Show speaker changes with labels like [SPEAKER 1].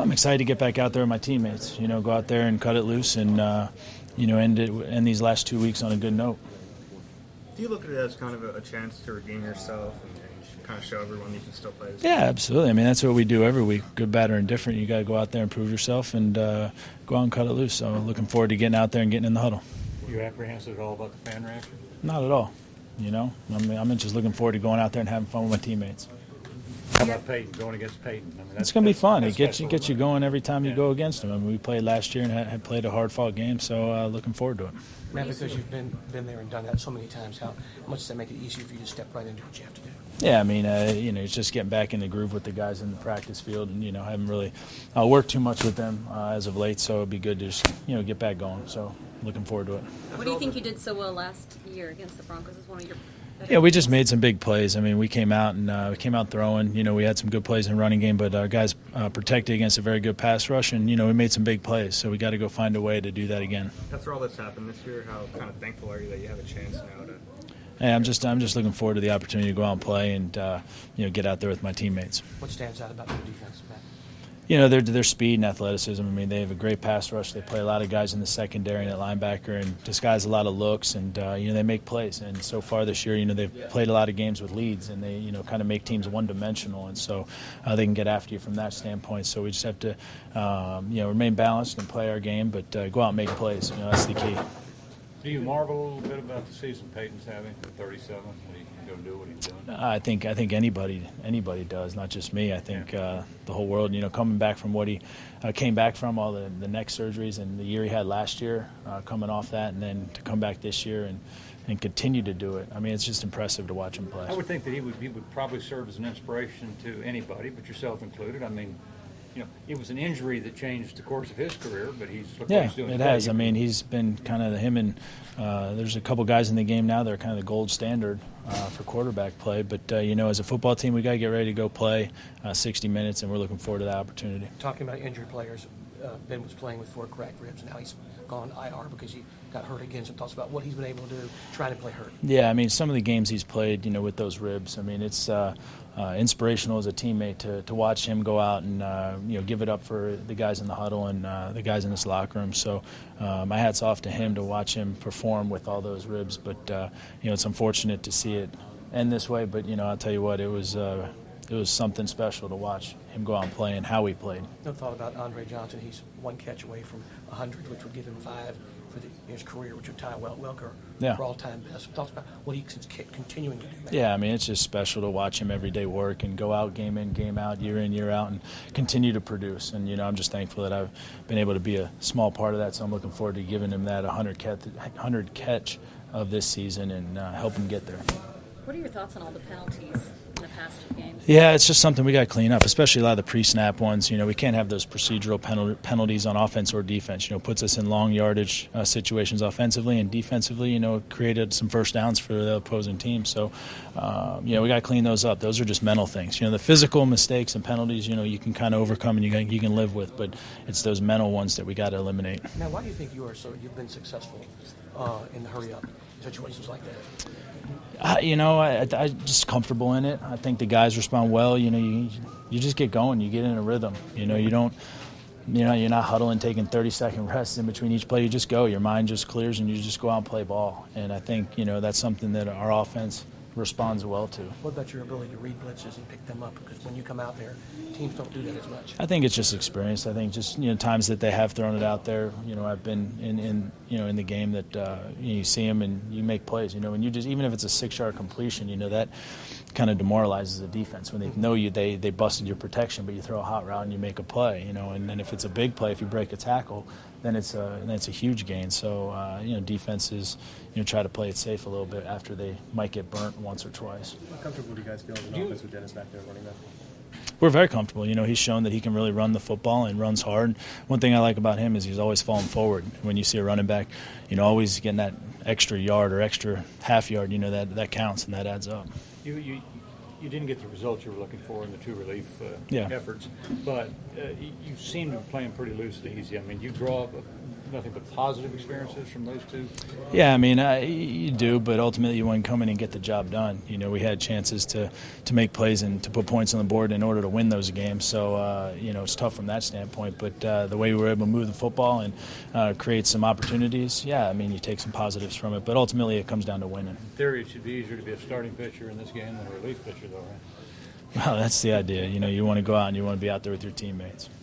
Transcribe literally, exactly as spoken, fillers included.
[SPEAKER 1] I'm excited to get back out there with my teammates. You know, go out there and cut it loose, and uh, you know, end it, end these last two weeks on a good note.
[SPEAKER 2] Do you look at it as kind of a, a chance to redeem yourself and, and kind of show everyone you can still play?
[SPEAKER 1] Yeah, absolutely. I mean, that's what we do every week. Good, bad, or indifferent. You got to go out there and prove yourself, and uh, go out and cut it loose. So, looking forward to getting out there and getting in the huddle.
[SPEAKER 3] Are you apprehensive at all about the fan reaction?
[SPEAKER 1] Not at all. You know, I mean, I'm just looking forward to going out there and having fun with my teammates.
[SPEAKER 3] How about Peyton, going against Peyton? I mean,
[SPEAKER 1] it's going to be fun. It gets you gets you going every time you yeah. go against him. I mean, we played last year and had, had played a hard-fought game, so uh, looking forward to it.
[SPEAKER 4] Matt, because you've been been there and done that so many times, how much does that make it easier for you to step right into what you have to do?
[SPEAKER 1] Yeah, I mean, uh, you know, it's just getting back in the groove with the guys in the practice field, and you know, I haven't really uh, worked too much with them uh, as of late, so it'd be good to just you know get back going. So looking forward to it.
[SPEAKER 5] What do you think you did so well last year against the Broncos? As one of your
[SPEAKER 1] Yeah, we just made some big plays. I mean, we came out and uh, we came out throwing. You know, we had some good plays in the running game, but our guys uh, protected against a very good pass rush, and you know, we made some big plays. So we got to go find a way to do that again.
[SPEAKER 2] After all that's happened this year, how kind of thankful are you that you have a chance now to?
[SPEAKER 1] Hey, I'm just I'm just looking forward to the opportunity to go out and play and uh, you know get out there with my teammates.
[SPEAKER 4] What stands out about your defense, Matt?
[SPEAKER 1] You know, their their speed and athleticism. I mean, they have a great pass rush. They play a lot of guys in the secondary and at linebacker and disguise a lot of looks, and uh, you know they make plays. And so far this year, you know they've played a lot of games with leads, and they you know kind of make teams one-dimensional, and so uh, they can get after you from that standpoint. So we just have to um, you know remain balanced and play our game, but uh, go out and make plays. You know that's the key.
[SPEAKER 3] Do you marvel a little bit about the season Peyton's having at thirty-seven when he can go do what he's doing?
[SPEAKER 1] I think I think anybody anybody does, not just me. I think uh, the whole world. You know, coming back from what he uh, came back from, all the, the neck surgeries and the year he had last year, uh, coming off that, and then to come back this year and, and continue to do it. I mean, it's just impressive to watch him play.
[SPEAKER 3] I would think that he would he would probably serve as an inspiration to anybody, but yourself included. I mean. You know, it was an injury that changed the course of his career, but he's look
[SPEAKER 1] yeah,
[SPEAKER 3] what he's doing.
[SPEAKER 1] it
[SPEAKER 3] today.
[SPEAKER 1] has. I mean, he's been kind of him and uh, there's a couple guys in the game now that are kind of the gold standard uh, for quarterback play. But uh, you know, as a football team, we got to get ready to go play uh, sixty minutes, and we're looking forward to that opportunity.
[SPEAKER 4] Talking about injured players, uh, Ben was playing with four cracked ribs, and now he's gone I R because he got hurt again. Some thoughts about what he's been able to do trying to play hurt.
[SPEAKER 1] Yeah, I mean, some of the games he's played, you know, with those ribs, I mean, it's uh, uh, inspirational as a teammate to, to watch him go out and, uh, you know, give it up for the guys in the huddle and uh, the guys in this locker room. So uh, my hat's off to him to watch him perform with all those ribs. But, uh, you know, it's unfortunate to see it end this way. But, you know, I'll tell you what, it was uh, it was something special to watch him go out and play and how he played.
[SPEAKER 4] No thought about Andre Johnson. He's one catch away from one hundred, which would give him five for the, his career, which would tie Wel- Welker
[SPEAKER 1] yeah.
[SPEAKER 4] for all-time best. Thoughts about what he's continuing to do. Man.
[SPEAKER 1] Yeah, I mean, it's just special to watch him every day work and go out game in, game out, year in, year out, and continue to produce. And, you know, I'm just thankful that I've been able to be a small part of that, so I'm looking forward to giving him that one hundred catch of this season and uh, help him get there.
[SPEAKER 5] What are your thoughts on all the penalties in the past two games?
[SPEAKER 1] Yeah, it's just something we got to clean up, especially a lot of the pre-snap ones. You know, we can't have those procedural penal- penalties on offense or defense. You know, puts us in long yardage uh, situations offensively and defensively. You know, created some first downs for the opposing team. So, uh, you know, we got to clean those up. Those are just mental things. You know, the physical mistakes and penalties, you know, you can kind of overcome and you can, you can live with, but it's those mental ones that we got to eliminate.
[SPEAKER 4] Now, why do you think you are so? You've been successful uh, in the hurry-up situations like that.
[SPEAKER 1] Uh, you know, I, I just comfortable in it. I think the guys respond well. You know, you you just get going. You get in a rhythm. You know, you don't, you know, you're not huddling, taking thirty second rests in between each play. You just go. Your mind just clears, and you just go out and play ball. And I think you know that's something that our offense responds well to.
[SPEAKER 4] What about your ability to read blitzes and pick them up? Because when you come out there, teams don't do that as much.
[SPEAKER 1] I think it's just experience. I think just you know times that they have thrown it out there. You know, I've been in, in you know in the game that uh, you, know, you see them and you make plays. You know, and you just even if it's a six-yard completion, you know that kind of demoralizes the defense when they know you they they busted your protection, but you throw a hot route and you make a play. You know, and then if it's a big play, if you break a tackle, then it's a then it's a huge gain. So uh, you know, defenses you know try to play it safe a little bit after they might get burnt once or twice.
[SPEAKER 6] How comfortable do you guys feel in an offense with Dennis back there running that?
[SPEAKER 1] We're very comfortable. You know, he's shown that he can really run the football and runs hard. One thing I like about him is he's always falling forward. When you see a running back, you know, always getting that extra yard or extra half yard, you know, that that counts and that adds up.
[SPEAKER 3] You you you didn't get the results you were looking for in the two relief uh,
[SPEAKER 1] yeah.
[SPEAKER 3] efforts, but uh, you, you seem to be playing pretty loose and easy. I mean, you draw up nothing but positive experiences from those two?
[SPEAKER 1] Yeah, I mean, uh, you do, but ultimately you want to come in and get the job done. You know, we had chances to, to make plays and to put points on the board in order to win those games. So, uh, you know, it's tough from that standpoint. But uh, the way we were able to move the football and uh, create some opportunities, yeah, I mean, you take some positives from it. But ultimately it comes down to winning.
[SPEAKER 3] In theory, it should be easier to be a starting pitcher in this game than a relief pitcher, though, right?
[SPEAKER 1] Well, that's the idea. You know, you want to go out and you want to be out there with your teammates.